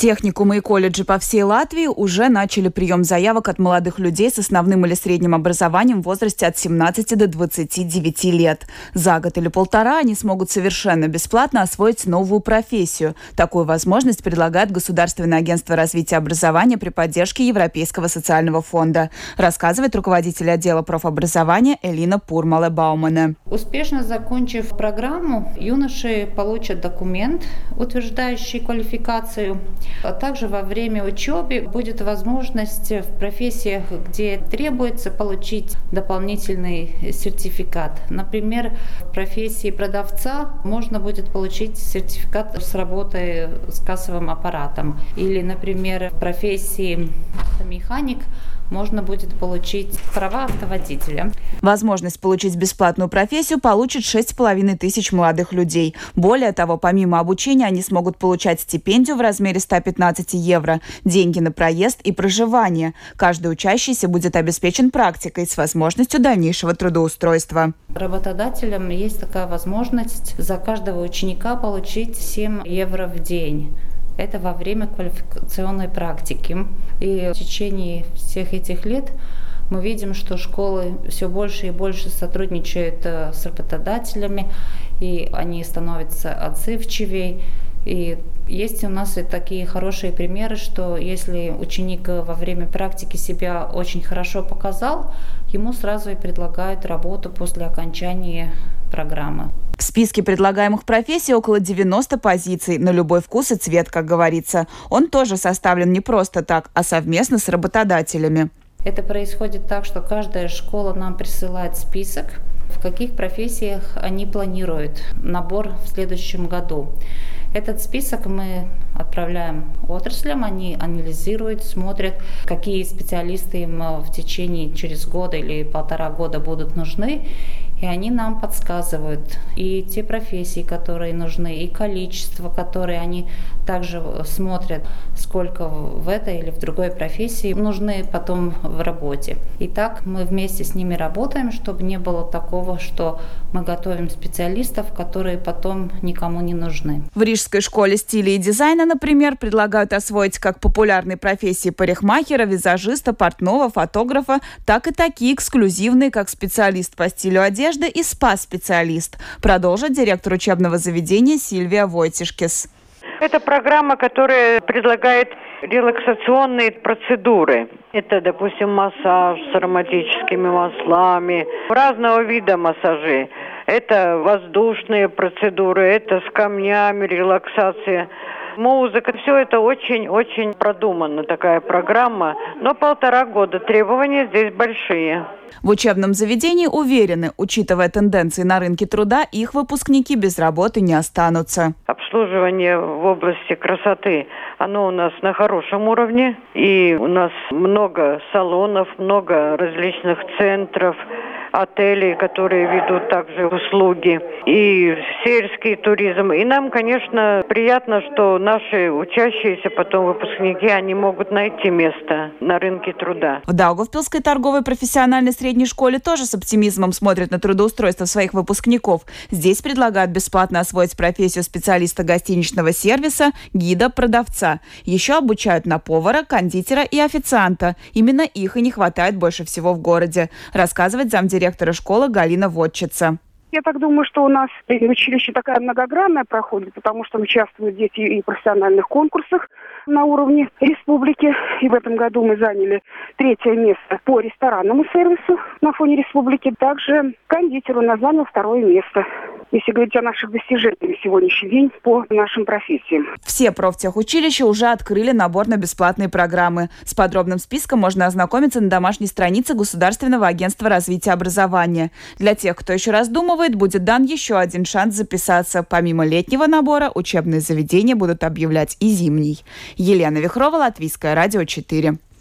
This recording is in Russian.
Техникумы и колледжи по всей Латвии уже начали прием заявок от молодых людей с основным или средним образованием в возрасте от 17 до 29 лет. За год или полтора они смогут совершенно бесплатно освоить новую профессию. Такую возможность предлагает Государственное агентство развития образования при поддержке Европейского социального фонда, рассказывает руководитель отдела профобразования Элина Пурмале-Баумане. Успешно закончив программу, юноши получат документ, утверждающий квалификацию. А также во время учебы будет возможность в профессиях, где требуется, получить дополнительный сертификат. Например, в профессии продавца можно будет получить сертификат с работой с кассовым аппаратом. Или, например, в профессии механик можно будет получить права автоводителя. Возможность получить бесплатную профессию получит 6,5 тысяч молодых людей. Более того, помимо обучения, они смогут получать стипендию в размере 115 евро, деньги на проезд и проживание. Каждый учащийся будет обеспечен практикой с возможностью дальнейшего трудоустройства. Работодателям есть такая возможность за каждого ученика получить 7 евро в день. Это во время квалификационной практики. И в течение всех этих лет мы видим, что школы все больше и больше сотрудничают с работодателями, и они становятся отзывчивее. И есть у нас и такие хорошие примеры, что если ученик во время практики себя очень хорошо показал, ему сразу и предлагают работу после окончания программы. В списке предлагаемых профессий около 90 позиций, на любой вкус и цвет, как говорится. Он тоже составлен не просто так, а совместно с работодателями. Это происходит так, что каждая школа нам присылает список, в каких профессиях они планируют набор в следующем году. Этот список мы отправляем отраслям, они анализируют, смотрят, какие специалисты им в течение через год или полтора года будут нужны. И они нам подсказывают и те профессии, которые нужны, и количество, которые они также смотрят, сколько в этой или в другой профессии нужны потом в работе. И так мы вместе с ними работаем, чтобы не было такого, что мы готовим специалистов, которые потом никому не нужны. В Рижской школе стиля и дизайна, например, предлагают освоить как популярные профессии парикмахера, визажиста, портного, фотографа, так и такие эксклюзивные, как специалист по стилю одежды и спа-специалист, продолжит директор учебного заведения Сильвия Войтишкис. Это программа, которая предлагает релаксационные процедуры. Это, допустим, массаж с ароматическими маслами, разного вида массажи. Это воздушные процедуры, это с камнями, релаксация. Музыка, все это очень-очень продуманно, такая программа. Но 1,5 года, требования здесь большие. В учебном заведении уверены, учитывая тенденции на рынке труда, их выпускники без работы не останутся. Обслуживание в области красоты, оно у нас на хорошем уровне. И у нас много салонов, много различных центров, отелей, которые ведут также услуги, и сельский туризм. И нам, конечно, приятно, что наши учащиеся, потом выпускники, они могут найти место на рынке труда. В Даугавпилской торговой профессиональной средней школе тоже с оптимизмом смотрят на трудоустройство своих выпускников. Здесь предлагают бесплатно освоить профессию специалиста гостиничного сервиса, гида, продавца. Еще обучают на повара, кондитера и официанта. Именно их и не хватает больше всего в городе, рассказывает замдиректора школы Галина Водчица. Я так думаю, что у нас училище такая многогранная проходит, потому что участвуют дети и в профессиональных конкурсах на уровне республики. И в этом году мы заняли 3-е место по ресторанному сервису на фоне республики. Также кондитер у нас занял 2-е место, если говорить о наших достижениях на сегодняшний день по нашим профессиям. Все профтехучилища уже открыли набор на бесплатные программы. С подробным списком можно ознакомиться на домашней странице Государственного агентства развития образования. Для тех, кто еще раздумывает, будет дан еще один шанс записаться. Помимо летнего набора, учебные заведения будут объявлять и зимний. Елена Вихрова, Латвийское радио 4.